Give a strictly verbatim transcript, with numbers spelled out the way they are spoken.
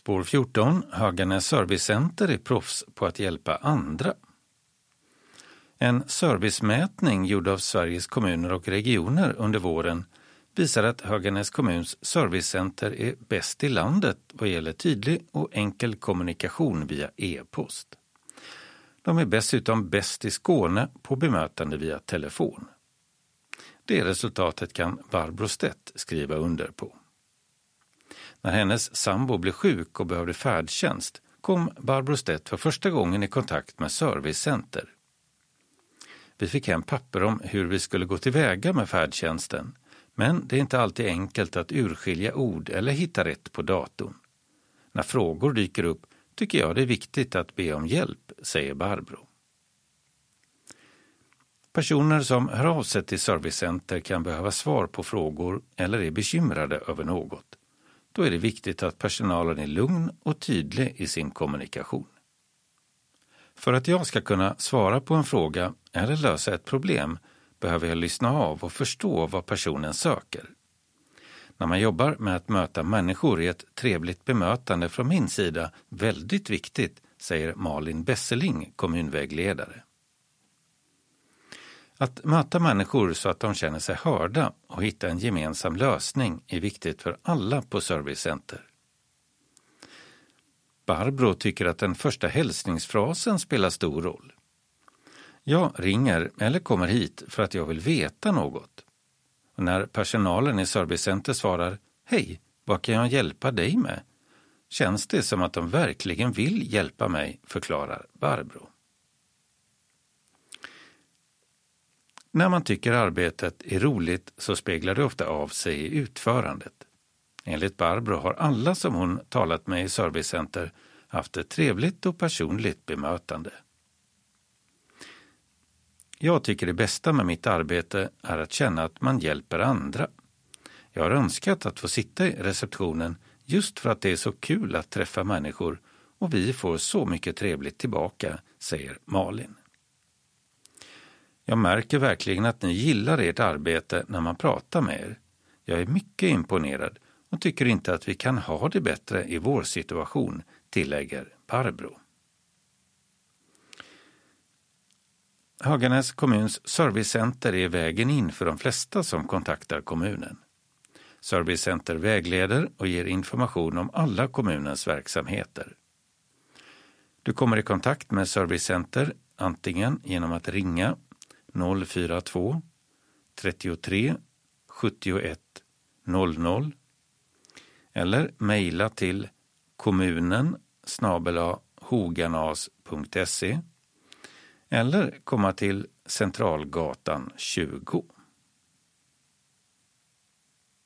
Spår fjorton. Höganäs Servicecenter är proffs på att hjälpa andra. En servicemätning gjord av Sveriges kommuner och regioner under våren visar att Höganäs kommuns servicecenter är bäst i landet vad gäller tydlig och enkel kommunikation via e-post. De är dessutom bäst i Skåne på bemötande via telefon. Det resultatet kan Barbro Stedt skriva under på. När hennes sambo blev sjuk och behövde färdtjänst kom Barbro Stedt för första gången i kontakt med servicecenter. Vi fick hem papper om hur vi skulle gå tillväga med färdtjänsten, men det är inte alltid enkelt att urskilja ord eller hitta rätt på datorn. När frågor dyker upp tycker jag det är viktigt att be om hjälp, säger Barbro. Personer som hör av sig till servicecenter kan behöva svar på frågor eller är bekymrade över något. Då är det viktigt att personalen är lugn och tydlig i sin kommunikation. För att jag ska kunna svara på en fråga eller lösa ett problem behöver jag lyssna av och förstå vad personen söker. När man jobbar med att möta människor är ett trevligt bemötande från min sida väldigt viktigt, säger Malin Besseling, kommunvägledare. Att möta människor så att de känner sig hörda och hitta en gemensam lösning är viktigt för alla på servicecenter. Barbro tycker att den första hälsningsfrasen spelar stor roll. Jag ringer eller kommer hit för att jag vill veta något. Och när personalen i servicecenter svarar "Hej, vad kan jag hjälpa dig med?" känns det som att de verkligen vill hjälpa mig, förklarar Barbro. När man tycker arbetet är roligt så speglar det ofta av sig i utförandet. Enligt Barbro har alla som hon talat med i servicecenter haft ett trevligt och personligt bemötande. Jag tycker det bästa med mitt arbete är att känna att man hjälper andra. Jag har önskat att få sitta i receptionen just för att det är så kul att träffa människor och vi får så mycket trevligt tillbaka, säger Malin. Jag märker verkligen att ni gillar ert arbete när man pratar med er. Jag är mycket imponerad och tycker inte att vi kan ha det bättre i vår situation, tillägger Barbro. Höganäs kommuns servicecenter är vägen in för de flesta som kontaktar kommunen. Servicecenter vägleder och ger information om alla kommunens verksamheter. Du kommer i kontakt med servicecenter antingen genom att ringa noll fyra två trettiotre sjuttioett noll noll eller mejla till kommunen snabel-a hoganas punkt se eller komma till Centralgatan tjugo.